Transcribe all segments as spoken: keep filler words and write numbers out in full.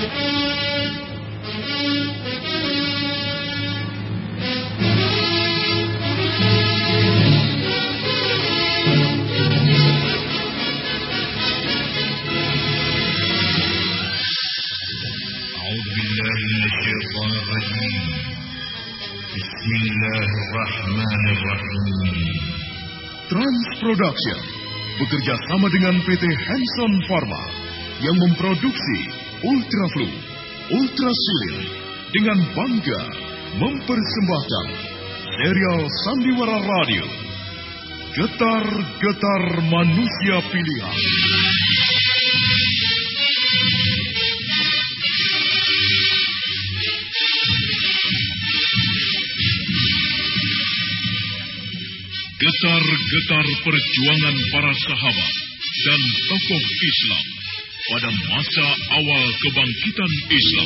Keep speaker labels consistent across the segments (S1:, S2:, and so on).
S1: Bismillahirrahmanirrahim. Trans Production bekerja sama dengan P T Hanson Pharma yang memproduksi Ultraflu, Ultrasulir dengan bangga mempersembahkan serial Sandiwara Radio Getar-Getar Manusia Pilihan. Getar-getar perjuangan para sahabat dan tokoh Islam pada masa awal kebangkitan Islam.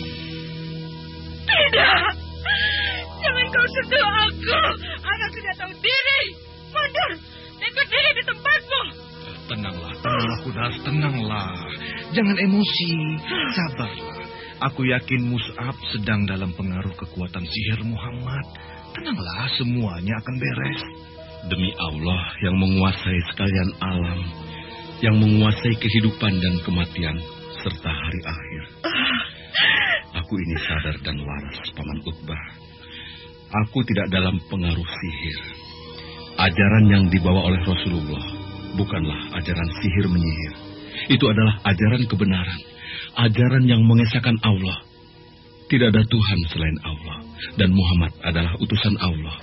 S2: Tidak! Jangan kau sentuh aku! Anak tidak tahu diri! Mundur! Dan berdiri di tempatmu!
S3: Tenanglah, tenanglah Kudas, tenanglah. Jangan emosi, sabarlah. Aku yakin Mus'ab sedang dalam pengaruh kekuatan sihir Muhammad. Tenanglah, semuanya akan beres.
S4: Demi Allah yang menguasai sekalian alam, yang menguasai kehidupan dan kematian, serta hari akhir. Aku ini sadar dan waras, Paman Utbah. Aku tidak dalam pengaruh sihir. Ajaran yang dibawa oleh Rasulullah bukanlah ajaran sihir menyihir. Itu adalah ajaran kebenaran, ajaran yang mengesahkan Allah. Tidak ada Tuhan selain Allah, dan Muhammad adalah utusan Allah.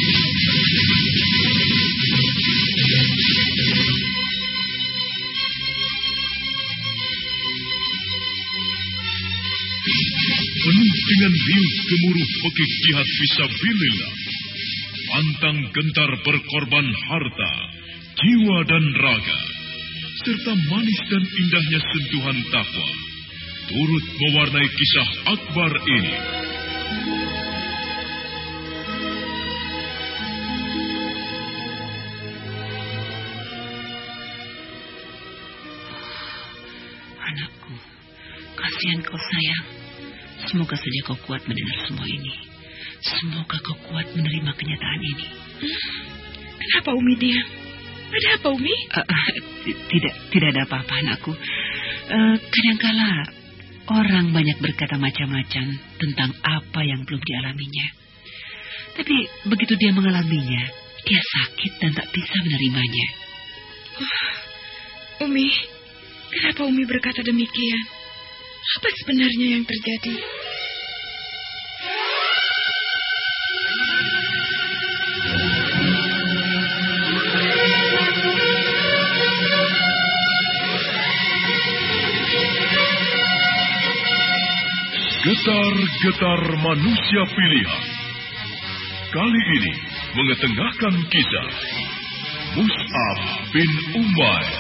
S1: Penuh dengan riuh gemuruh pekik jihad fisabilillah, pantang gentar berkorban harta, jiwa dan raga, serta manis dan indahnya sentuhan takwa, turut mewarnai kisah akbar ini.
S2: Anakku, kasihan kau sayang. Semoga saja kau kuat mendengar semua ini. Semoga kau kuat menerima kenyataan ini. Kenapa Umi diam? Ada apa Umi? Uh, uh, tidak, tidak ada apa-apa anakku. Uh, kadangkala orang banyak berkata macam-macam tentang apa yang belum dialaminya. Tapi begitu dia mengalaminya, dia sakit dan tak bisa menerimanya.
S5: Oh, Umi, kenapa Umi berkata demikian? Apa sebenarnya yang terjadi?
S1: Getar-getar manusia pilihan. Kali ini mengetengahkan kisah Mus'ab bin Umair.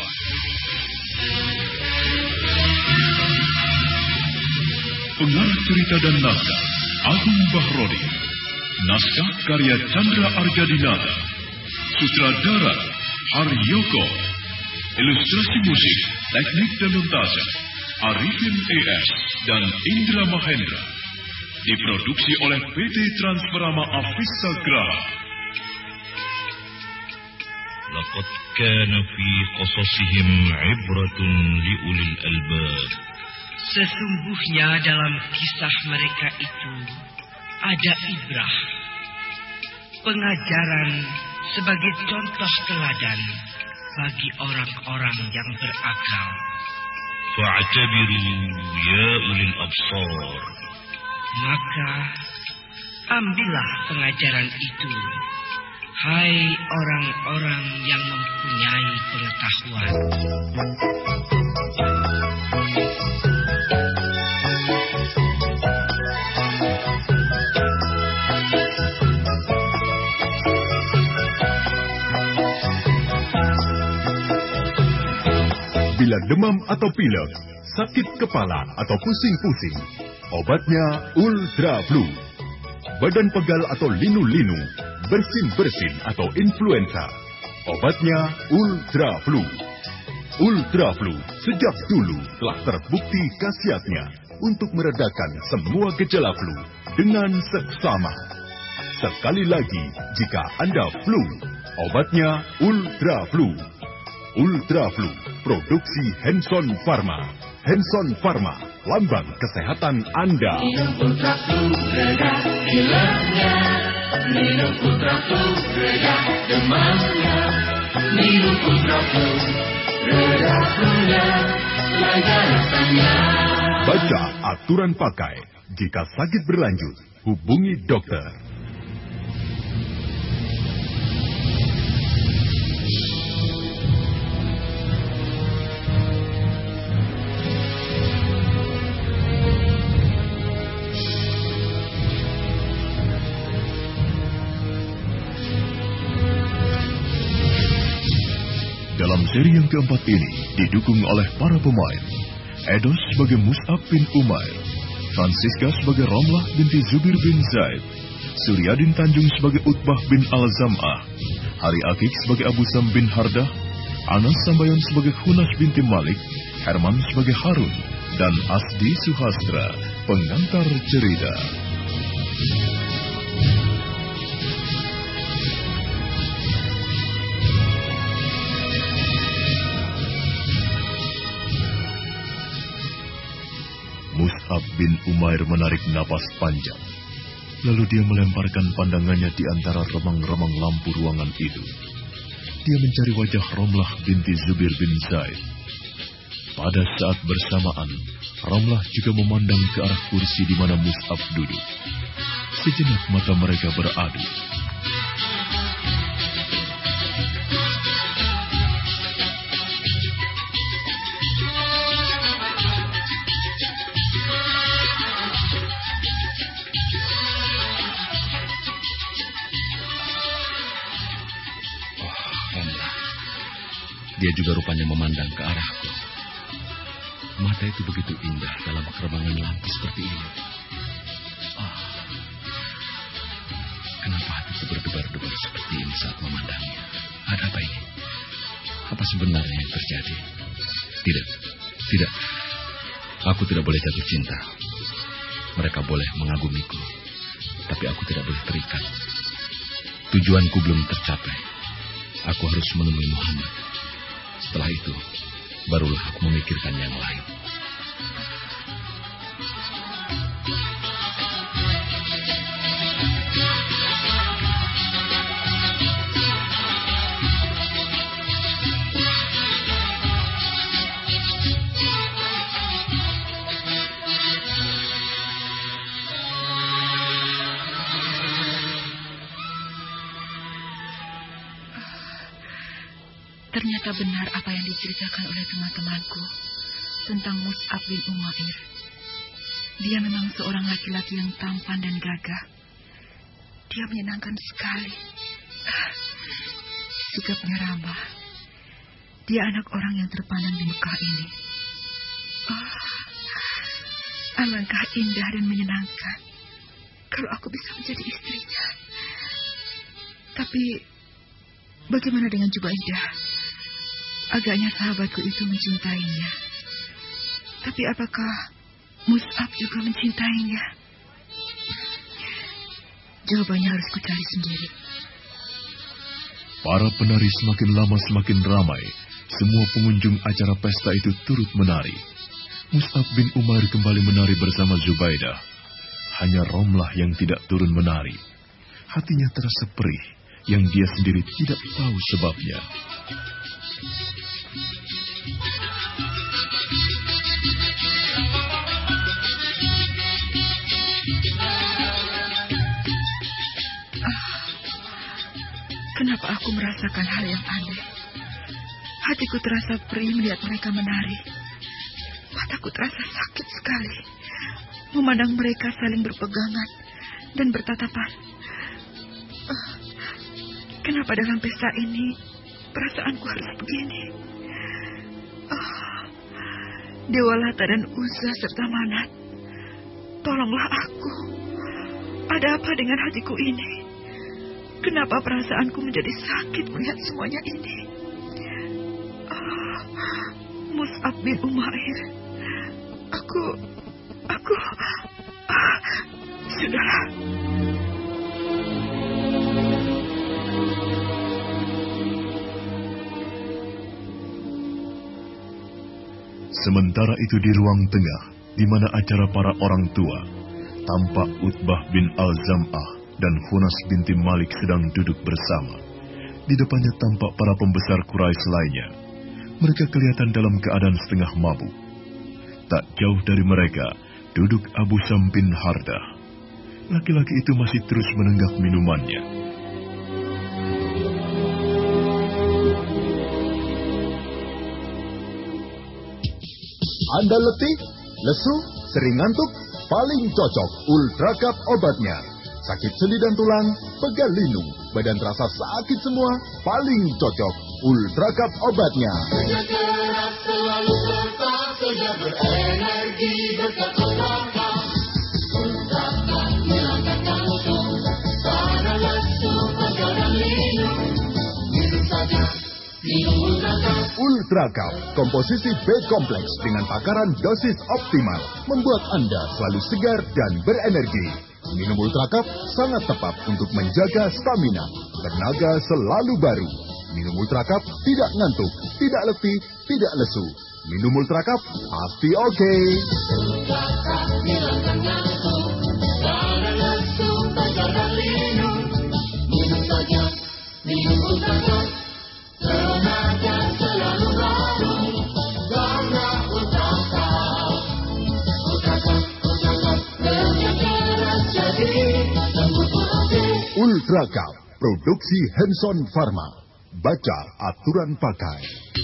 S1: Pengarang cerita dan naskah Agung Bahrodi. Naskah karya Chandra Arjadinata. Sutradara Haryoko. Ilustrasi musik, teknik dan montase Arifin A S dan Indra Mahendra. Diproduksi oleh P T Transferama Avista Graha.
S6: Laqad kana fi qasasihim 'ibratun liulil albab.
S7: Sesungguhnya dalam kisah mereka itu ada ibrah, pengajaran sebagai contoh teladan bagi orang-orang yang berakal.
S6: Fa'tabiru ya ulil absar.
S7: Maka ambillah pengajaran itu, hai orang-orang yang mempunyai pengetahuan.
S1: Bila demam atau pilek, sakit kepala atau pusing-pusing, obatnya Ultraflu. Badan pegal atau linu-linu, bersin-bersin atau influenza, obatnya Ultraflu. Ultraflu sejak dulu telah terbukti khasiatnya. untuk meredakan semua gejala flu dengan seksama. Sekali lagi, jika Anda flu, obatnya Ultra Flu. Ultra Flu, produksi Hanson Pharma. Hanson Pharma, lambang kesehatan Anda.
S8: Minum Ultra Flu, reda pileknya. Minum Ultra Flu, reda demamnya. Minum Ultra Flu, reda flu-nya, lega rasanya.
S1: Baca aturan pakai. Jika sakit berlanjut, hubungi dokter. Dalam seri yang keempat ini didukung oleh para pemain Edos sebagai Mus'ab bin Umair, Francisca sebagai Romlah binti Zubir bin Zaid, Suryadin Tanjung sebagai Utbah bin Al-Zam'ah, Hari Akik sebagai Abu Sam bin Hardah, Anas Sambayon sebagai Hunas binti Malik, Herman sebagai Harun, dan Asdi Suhastra, pengantar cerita. Mus'ab bin Umair menarik napas panjang. Lalu dia melemparkan pandangannya di antara remang-remang lampu ruangan itu. Dia mencari wajah Romlah binti Zubir bin Zaid. Pada saat bersamaan, Romlah juga memandang ke arah kursi di mana Mus'ab duduk. Sejenak mata mereka beradu.
S4: Dia juga rupanya memandang ke arahku. Mata itu begitu indah dalam keremangan lampu seperti ini. Oh, kenapa hatiku berdebar-debar seperti ini saat memandangnya? Ada apa ini? Apa sebenarnya yang terjadi? Tidak, tidak. Aku tidak boleh jatuh cinta. Mereka boleh mengagumiku, tapi aku tidak boleh terikat. Tujuanku belum tercapai. Aku harus menemui Muhammad. Setelah itu, barulah aku memikirkan yang lain.
S5: Ternyata benar apa yang diceritakan oleh teman-temanku tentang Mus'ab bin Umair. Dia memang seorang laki-laki yang tampan dan gagah. Dia menyenangkan sekali. Ah, sikapnya ramah. Dia anak orang yang terpandang di Mekah ini. Oh, alangkah indah dan menyenangkan kalau aku bisa menjadi istrinya. Tapi bagaimana dengan Jubaidah? Agaknya sahabatku itu mencintainya. Tapi apakah Mus'ab juga mencintainya? Jawabannya harus kucari sendiri.
S1: Para penari semakin lama semakin ramai. Semua pengunjung acara pesta itu turut menari. Mus'ab bin Umair kembali menari bersama Zubaidah. Hanya Romlah yang tidak turun menari. Hatinya terasa perih yang dia sendiri tidak tahu sebabnya.
S5: Kenapa aku merasakan hal yang aneh? Hatiku terasa perih melihat mereka menari. Mataku terasa sakit sekali memandang mereka saling berpegangan dan bertatapan. Uh, kenapa dalam pesta ini perasaanku harus begini? Uh, Dewa Lata dan Uzza serta Manat, tolonglah aku. Ada apa dengan hatiku ini? Kenapa perasaanku menjadi sakit melihat semuanya ini? Uh, Mus'ab bin Umair, aku,
S1: Sementara itu di ruang tengah, di mana acara para orang tua, tampak Utbah bin Al-Zam'ah dan Khunas binti Malik sedang duduk bersama. Di depannya tampak para pembesar Quraisy lainnya. Mereka kelihatan dalam keadaan setengah mabuk. Tak jauh dari mereka, duduk Abu Sam bin Hardah. Laki-laki itu masih terus menenggak minumannya.
S9: Anda letih, lesu, sering ngantuk, paling cocok Ultra Cup obatnya. Sakit sendi dan tulang, pegal lindung, badan terasa sakit semua, paling cocok Ultra Cup obatnya.
S8: Kerja keras selalu tetap saja berenergi berkat Ultra Cup. Ultra Cup hilangkan jantung, sana lesu, pegal dan lindung. Minum saja, minum Ultra Cup.
S9: Ultra Cup, komposisi B kompleks dengan takaran dosis optimal, membuat Anda selalu segar dan berenergi. Minum Ultra Cup sangat tepat untuk menjaga stamina, tenaga selalu baru. Minum Ultra Cup tidak ngantuk, tidak letih, tidak lesu. Minum Ultra Cup pasti oke. Okay.
S8: Ultra Cup hilangkan jantung, sana lesu, pegal dan lindung. Minum saja, minum Ultra Cup. Tenaga selalu baru, karena Ultra Cup. Ultra Cup, Ultra Cup, kerja keras jadi sembuh putih.
S9: Ultra Cup, produksi Hanson Pharma. Baca aturan pakai.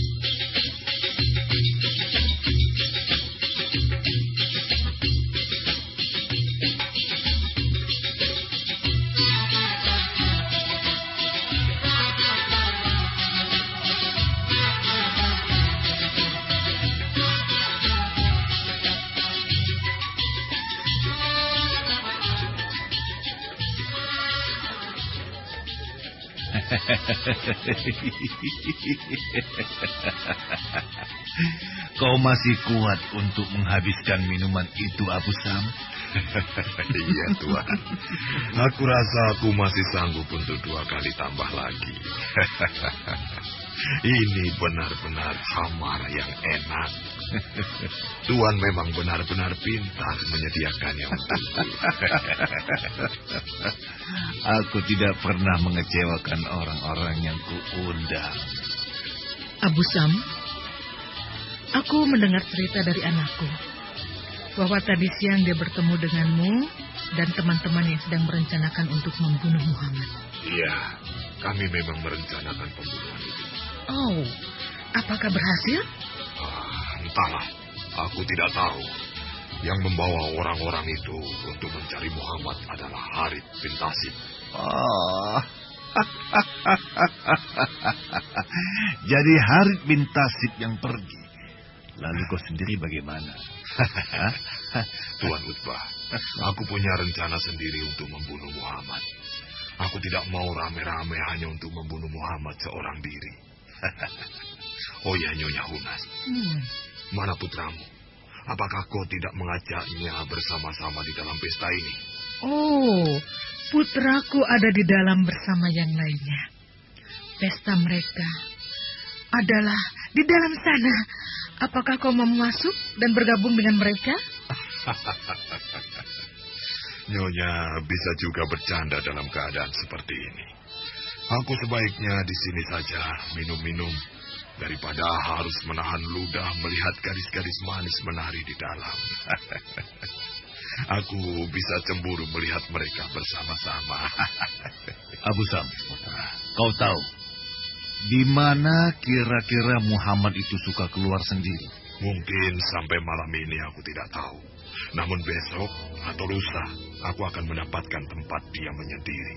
S3: Kau masih kuat untuk menghabiskan minuman itu, Abu Sam?
S6: Iya, Tuan. Aku rasa aku masih sanggup untuk dua kali tambah lagi. Ini benar-benar khamar yang enak. Tuan memang benar-benar pintar menyediakannya untukku.
S3: Aku tidak pernah mengecewakan orang-orang yang kuundang.
S5: Abu Sam, aku mendengar cerita dari anakku bahwa tadi siang dia bertemu denganmu dan teman-teman yang sedang merencanakan untuk membunuh Muhammad.
S6: Iya, kami memang merencanakan pembunuhan itu.
S5: Oh, apakah berhasil?
S6: Ah, entahlah, aku tidak tahu. Yang membawa orang-orang itu untuk mencari Muhammad adalah Harith bin Tasib.
S3: Oh. Jadi Harith bin Tasib yang pergi. Lalu kau sendiri bagaimana?
S6: Tuan Utbah, aku punya rencana sendiri untuk membunuh Muhammad. Aku tidak mau rame-rame hanya untuk membunuh Muhammad seorang diri. Oh ya, Nyonya Hunas.
S5: Hmm.
S6: Mana putramu? Apakah kau tidak mengajaknya bersama-sama di dalam pesta ini?
S5: Oh, putraku ada di dalam bersama yang lainnya. Pesta mereka adalah di dalam sana. Apakah kau mau masuk dan bergabung dengan mereka?
S6: Nyonya bisa juga bercanda dalam keadaan seperti ini. Aku sebaiknya di sini saja minum-minum daripada harus menahan ludah melihat gadis-gadis manis menari di dalam. Aku bisa cemburu melihat mereka bersama-sama.
S3: Abu Sam, kau tahu di mana kira-kira Muhammad itu suka keluar sendiri?
S6: Mungkin sampai malam ini aku tidak tahu. Namun besok atau lusa aku akan mendapatkan tempat dia menyendiri.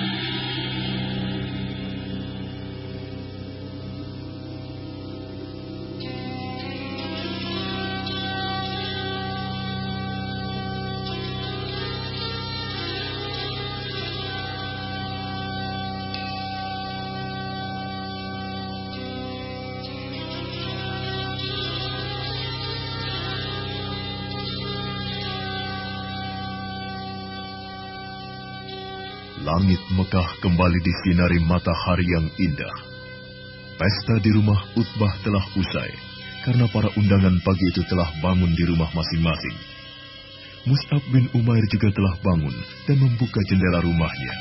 S1: Langit Mekah kembali disinari matahari yang indah. Pesta di rumah Utbah telah usai,
S9: karena para undangan pagi itu telah bangun di rumah masing-masing. Mus'ab bin Umair juga telah bangun dan membuka jendela rumahnya.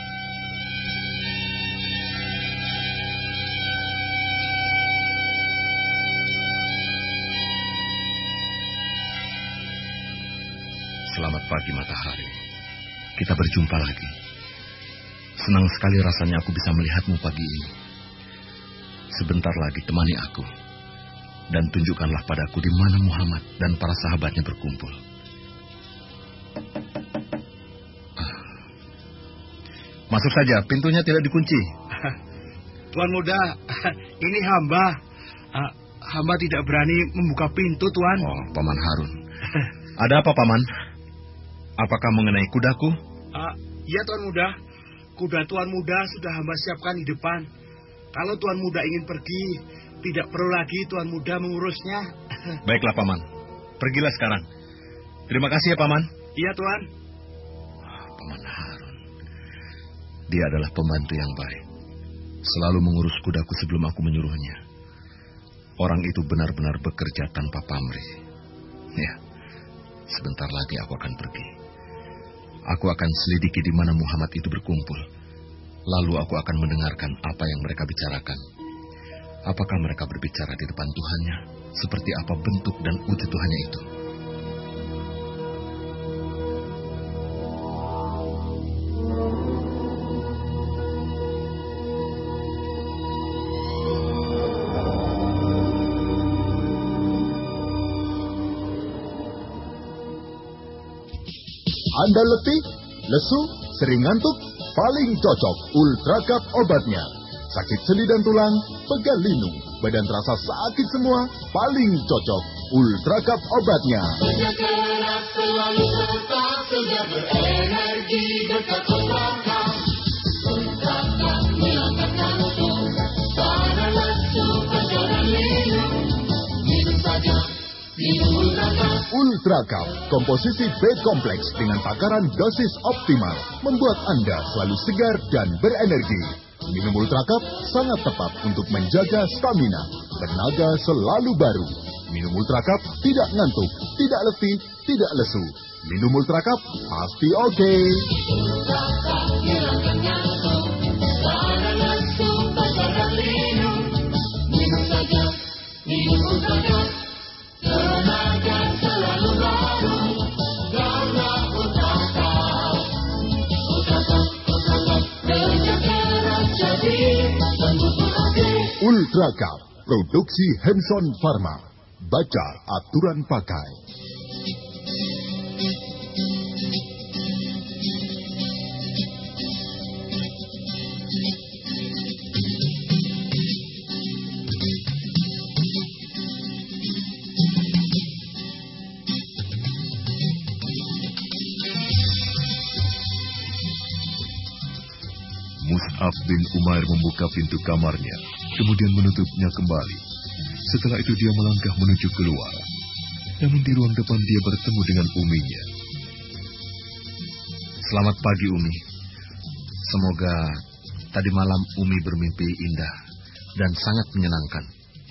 S4: Selamat pagi matahari. Kita berjumpa lagi. Senang sekali rasanya aku bisa melihatmu pagi ini. Sebentar lagi temani aku. Dan tunjukkanlah padaku di mana Muhammad dan para sahabatnya berkumpul. Ah. Masuk saja, pintunya tidak dikunci.
S3: Tuan muda, ini hamba. Uh, hamba tidak berani membuka pintu, Tuan.
S4: Oh, Paman Harun. Ada apa, Paman? Apakah mengenai kudaku?
S3: Uh, ya, Tuan muda. Kuda Tuan muda sudah hamba siapkan di depan. Kalau Tuan muda ingin pergi, tidak perlu lagi Tuan muda mengurusnya.
S4: Baiklah, Paman. Pergilah sekarang. Terima kasih ya, Paman.
S3: Iya, Tuan.
S4: Paman Harun. Dia adalah pembantu yang baik. Selalu mengurus kudaku sebelum aku menyuruhnya. Orang itu benar-benar bekerja tanpa pamrih. Ya, sebentar lagi aku akan pergi. Aku akan selidiki di mana Muhammad itu berkumpul. Lalu aku akan mendengarkan apa yang mereka bicarakan. Apakah mereka berbicara di depan Tuhannya? Seperti apa bentuk dan wujud Tuhannya itu?
S9: Anda letih, lesu, sering ngantuk? Paling cocok Ultra Cup obatnya. Sakit sendi dan tulang, pegal linu, badan terasa sakit semua, paling cocok Ultra Cup obatnya.
S8: Kerja keras selalu tetap segar berenergi berkata Ultra Cup hilangkan kantuk, pada lesu perjalanan linu. Minum saja, minum Ultra Cup.
S9: Ultra Cup, komposisi B kompleks dengan takaran dosis optimal, membuat Anda selalu segar dan berenergi. Minum Ultra Cup sangat tepat untuk menjaga stamina, tenaga selalu baru. Minum Ultra Cup tidak ngantuk, tidak letih, tidak lesu. Minum Ultra Cup pasti oke. Okay.
S8: Ultra Cup hilangkan ngantuk, pada lesu perjalanan linu. Minum saja, minum Ultra Cup. Tenaga selalu baru, karena Ultra Cup. Ultra Cup, Ultra Cup, kerja keras jadi sembuh oke.
S9: Ultra Cup, produksi Hanson Pharma. Baca aturan pakai. Mus'ab bin Umair membuka pintu kamarnya, kemudian menutupnya kembali. Setelah itu dia melangkah menuju keluar. Namun di ruang depan dia bertemu dengan uminya.
S4: Selamat pagi, Umi. Semoga tadi malam Umi bermimpi indah dan sangat menyenangkan.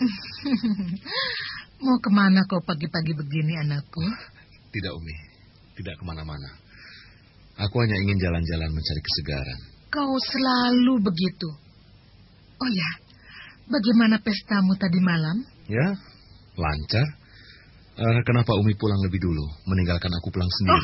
S10: Mau kemana kau pagi-pagi begini, anakku?
S4: Tidak, Umi. Tidak kemana-mana. Aku hanya ingin jalan-jalan mencari kesegaran.
S10: Kau selalu begitu. Oh ya, bagaimana pestamu tadi malam?
S4: Ya, lancar. Uh, kenapa Umi pulang lebih dulu, meninggalkan aku pulang sendiri?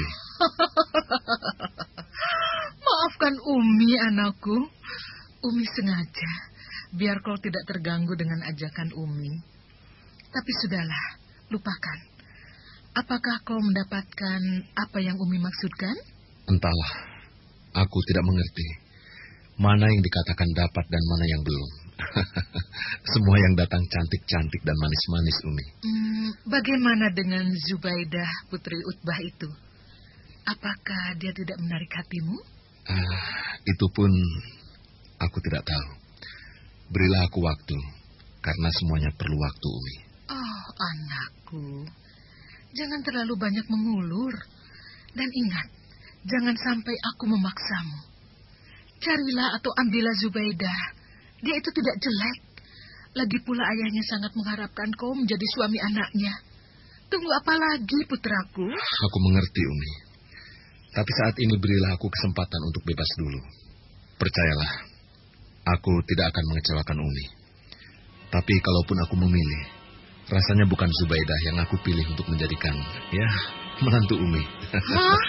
S10: Maafkan Umi, anakku. Umi sengaja, biar kau tidak terganggu dengan ajakan Umi. Tapi sudahlah, lupakan. Apakah kau mendapatkan apa yang Umi maksudkan?
S4: Entahlah, aku tidak mengerti. Mana yang dikatakan dapat dan mana yang belum. Semua yang datang cantik-cantik dan manis-manis, Umi.
S10: Hmm, bagaimana dengan Zubaidah, putri Utbah itu? Apakah dia tidak menarik hatimu?
S4: Ah, itu pun aku tidak tahu. Berilah aku waktu, karena semuanya perlu waktu, Umi.
S10: Oh, anakku. Jangan terlalu banyak mengulur. Dan ingat, jangan sampai aku memaksamu. Carilah atau ambillah Zubaidah. Dia itu tidak jelek. Lagi pula ayahnya sangat mengharapkan kau menjadi suami anaknya. Tunggu apa lagi, putraku?
S4: Aku mengerti, Umi. Tapi saat ini berilah aku kesempatan untuk bebas dulu. Percayalah, aku tidak akan mengecewakan Umi. Tapi kalaupun aku memilih, rasanya bukan Zubaidah yang aku pilih untuk menjadikan, ya, menantu Umi.
S10: Hah?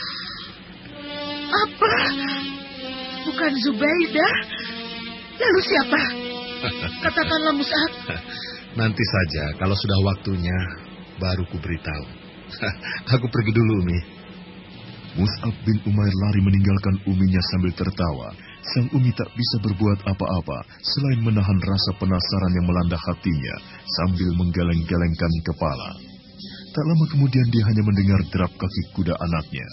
S10: Apa? Bukan Zubaidah? Lalu siapa? Katakanlah, Mus'ab.
S4: Nanti saja, kalau sudah waktunya, baru ku beritahu. Aku pergi dulu, Umi.
S9: Mus'ab bin Umair lari meninggalkan Uminya sambil tertawa. Sang Umi tak bisa berbuat apa-apa selain menahan rasa penasaran yang melanda hatinya sambil menggeleng-gelengkan kepala. Tak lama kemudian dia hanya mendengar derap kaki kuda anaknya.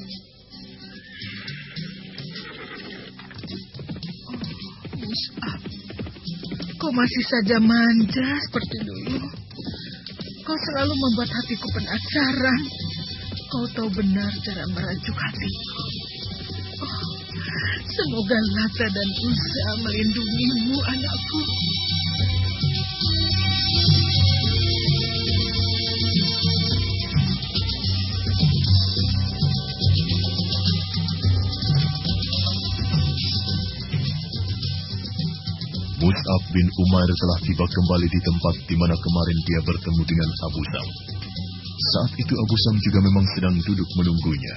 S10: Mus'ab, kau masih saja manja seperti dulu. Kau selalu membuat hatiku penasaran. Kau tahu benar cara merajuk hatiku. Oh, semoga Lata dan Uza melindungimu, anakku.
S9: Mus'ab bin Umair telah tiba kembali di tempat di mana kemarin dia bertemu dengan Abu Sam. Saat itu Abu Sam juga memang sedang duduk menunggunya.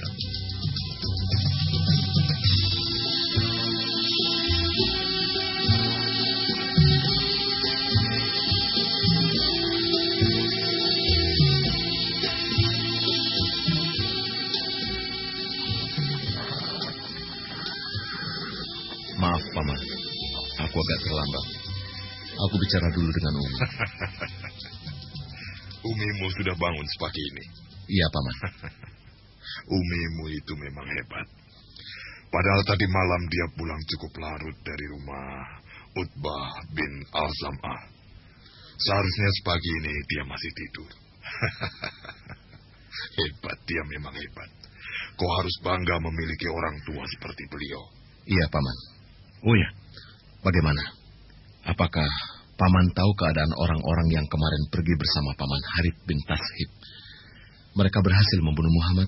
S4: Maaf, Paman. Aku agak terlambat. Aku bicara dulu dengan Umi.
S6: Umimu sudah bangun sepagi ini.
S4: Iya, Paman.
S6: Umimu itu memang hebat. Padahal tadi malam dia pulang cukup larut dari rumah Utbah bin Al-Zam'ah. Seharusnya sepagi ini dia masih tidur. Hebat, dia memang hebat. Kau harus bangga memiliki orang tua seperti beliau.
S4: Iya, Paman. Oh ya, bagaimana? Apakah Paman tahu keadaan orang-orang yang kemarin pergi bersama Paman Harith bin Tashib? Mereka berhasil membunuh Muhammad.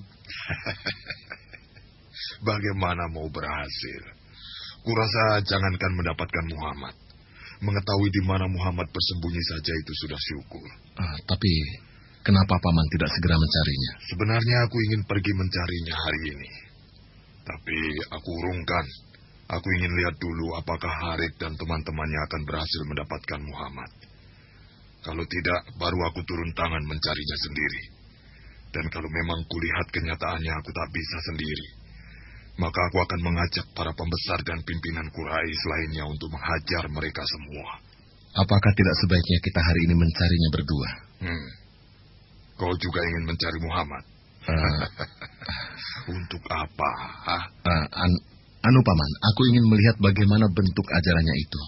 S6: Bagaimana mau berhasil? Kurasa jangankan mendapatkan Muhammad. Mengetahui di mana Muhammad bersembunyi saja itu sudah syukur.
S4: Ah, tapi kenapa Paman tidak segera mencarinya?
S6: Sebenarnya aku ingin pergi mencarinya hari ini. Tapi aku urungkan. Aku ingin lihat dulu apakah Harith dan teman-temannya akan berhasil mendapatkan Muhammad. Kalau tidak, baru aku turun tangan mencarinya sendiri. Dan kalau memang kulihat kenyataannya aku tak bisa sendiri, maka aku akan mengajak para pembesar dan pimpinan Quraisy lainnya untuk menghajar mereka semua.
S4: Apakah tidak sebaiknya kita hari ini mencarinya berdua?
S6: Hmm. Kau juga ingin mencari Muhammad?
S4: Uh,
S6: untuk apa? Hah?
S4: Uh, an anu Paman, aku ingin melihat bagaimana bentuk ajarannya itu.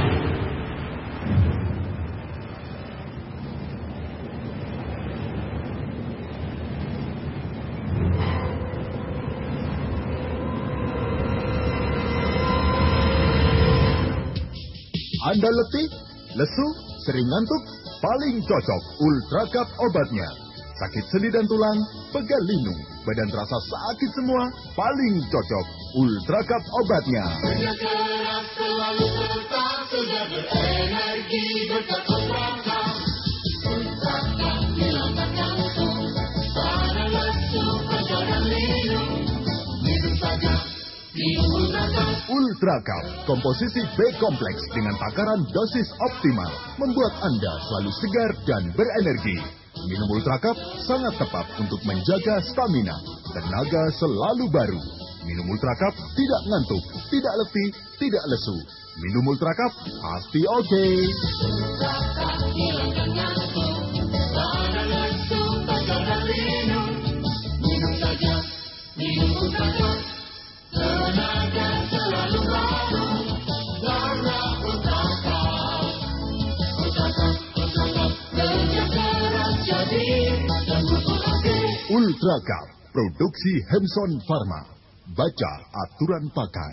S9: Anda letih, lesu, sering ngantuk, paling cocok Ultra Cup obatnya. Sakit sendi dan tulang, pegal lindung, badan terasa sakit semua, paling cocok Ultra Cup obatnya.
S8: Kerja keras selalu tetap sudah berenergi bertakut rangka. Ultra Cup hilangkan jantung, pada lesu, pegal dan lindung. Minum saja, minum Ultra Cup.
S9: Ultra Cup, komposisi B kompleks dengan takaran dosis optimal, membuat Anda selalu segar dan berenergi. Minum Ultra Cup sangat tepat untuk menjaga stamina, tenaga selalu baru. Minum Ultra Cup tidak ngantuk, tidak letih, tidak lesu. Minum Ultra Cup pasti oke. Okay.
S8: Ultra Cup hilangkan jantung, pada lesu, pegal dan lindung. Minum saja, minum Ultra Cup. Tenaga selalu baru, karena Ultra Cup. Ultra Cup, Ultra Cup, kerja keras jadi sembuh oke.
S9: Ultra Cup, produksi Hanson Pharma. Baca aturan pakai.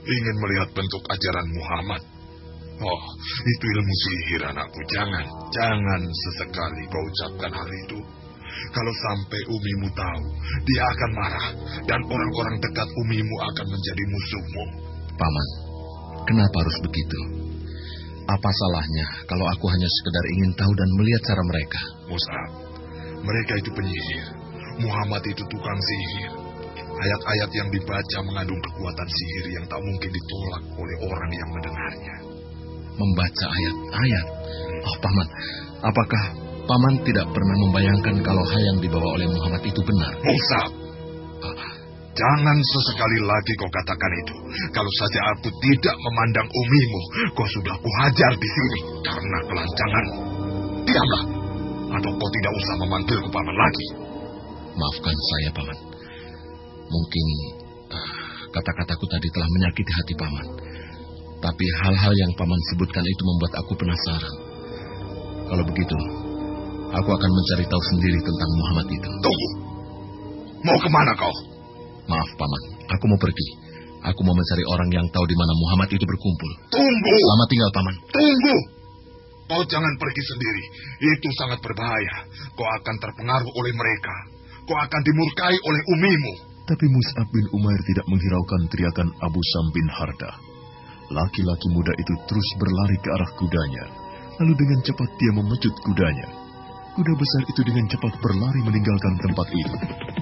S6: ingin melihat bentuk ajaran Muhammad. Oh, itu ilmu sihir, anakku. Jangan, jangan sesekali kau ucapkan hal itu. Kalau sampai umimu tahu, dia akan marah, dan orang-orang dekat umimu akan menjadi musuhmu.
S4: Paman, kenapa harus begitu? Apa salahnya kalau aku hanya sekedar ingin tahu dan melihat cara mereka?
S6: Mus'ab, mereka itu penyihir. Muhammad itu tukang sihir. Ayat-ayat yang dibaca mengandung kekuatan sihir yang tak mungkin ditolak oleh orang yang mendengarnya.
S4: Membaca ayat-ayat? Oh, Paman, apakah Paman tidak pernah membayangkan kalau hal yang dibawa oleh Muhammad itu benar?
S6: Mus'ab, jangan sesekali lagi kau katakan itu. Kalau saja aku tidak memandang umimu, kau sudah kuhajar di sini karena kelancangan. Diamlah, atau kau tidak usah memanggilku Paman lagi.
S4: Maafkan saya, Paman. Mungkin uh, kata-kataku tadi telah menyakiti hati Paman. Tapi hal-hal yang Paman sebutkan itu membuat aku penasaran. Kalau begitu, aku akan mencari tahu sendiri tentang Muhammad itu.
S6: Tunggu. Mau kemana kau?
S4: Maaf, Paman. Aku mau pergi. Aku mau mencari orang yang tahu di mana Muhammad itu berkumpul.
S6: Tunggu.
S4: Selamat tinggal, Paman.
S6: Tunggu. Kau jangan pergi sendiri. Itu sangat berbahaya. Kau akan terpengaruh oleh mereka. Kau akan dimurkai oleh umimu.
S9: Tapi Mus'ab bin Umair tidak menghiraukan teriakan Abu Sam bin Hardah. Laki-laki muda itu terus berlari ke arah kudanya. Lalu dengan cepat dia memecut kudanya. Kuda besar itu dengan cepat berlari meninggalkan tempat itu.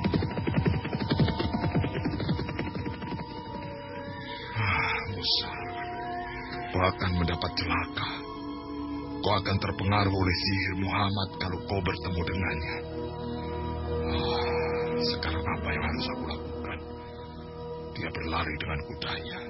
S6: Ah, Musa, kau akan mendapat celaka. Kau akan terpengaruh oleh sihir Muhammad kalau kau bertemu dengannya. Ah, sekarang apa yang harus aku lakukan? Dia berlari dengan kudanya.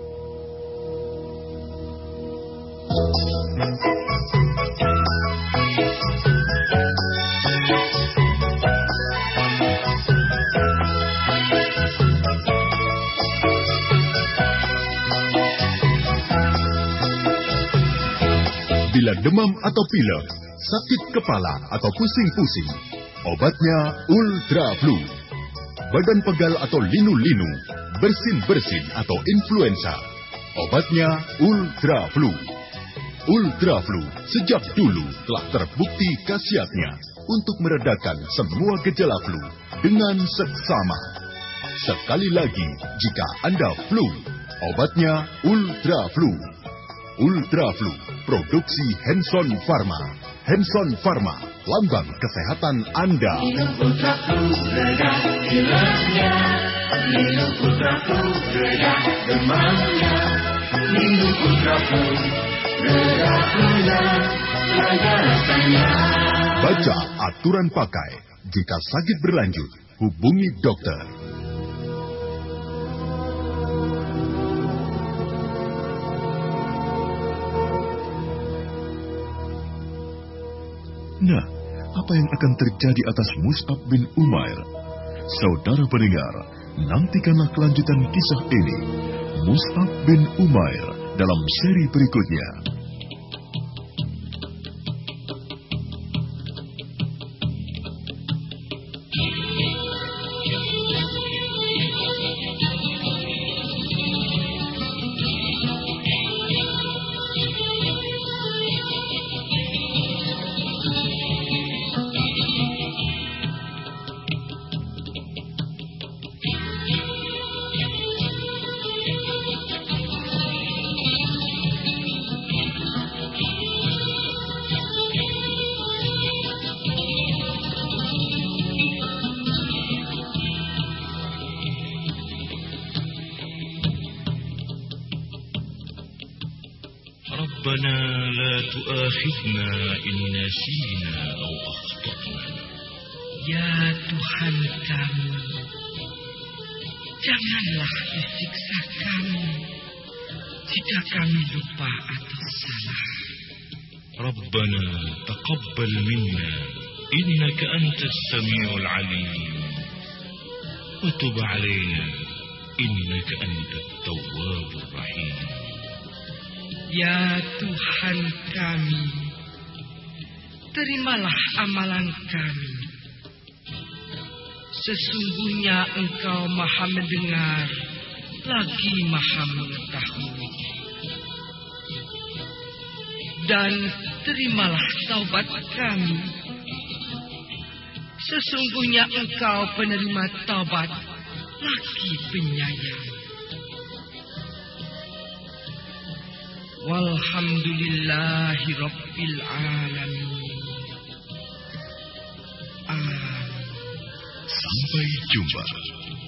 S9: Bila demam atau pilek, sakit kepala atau pusing-pusing, obatnya Ultra Flu. Badan pegal atau linu-linu, bersin-bersin atau influenza, obatnya Ultra Flu. Ultra Flu sejak dulu telah terbukti khasiatnya untuk meredakan semua gejala flu dengan seksama. Sekali lagi, jika Anda flu, obatnya Ultra Flu. Ultra Flu, produksi Hanson Pharma. Hanson Pharma, lambang kesehatan Anda.
S8: Minum Ultra Flu, reda pileknya. Minum Ultra Flu, reda demamnya. Minum Ultra Flu, reda pilek, reda rasanya.
S9: Baca aturan pakai. Jika sakit berlanjut, hubungi dokter. Nah, apa yang akan terjadi atas Mus'ab bin Umair? Saudara pendengar, nantikanlah kelanjutan kisah ini. Mus'ab bin Umair dalam seri berikutnya.
S1: ربنا لا تؤاخذنا إن نسينا أو أخطأنا.
S7: Ya Tuhan kami, janganlah disiksa kami jika kami lupa atau salah.
S1: ربنا تقبل منا إنك أنت السميع العليم وتب علينا إنك أنت التواب الرحيم.
S7: Ya Tuhan kami, terimalah amalan kami. Sesungguhnya Engkau Maha mendengar lagi maha mengetahui. Dan terimalah taubat kami. Sesungguhnya Engkau penerima taubat lagi penyayang. Walhamdulillahi Rabbil Alamin. Amin.
S1: Sampai jumpa.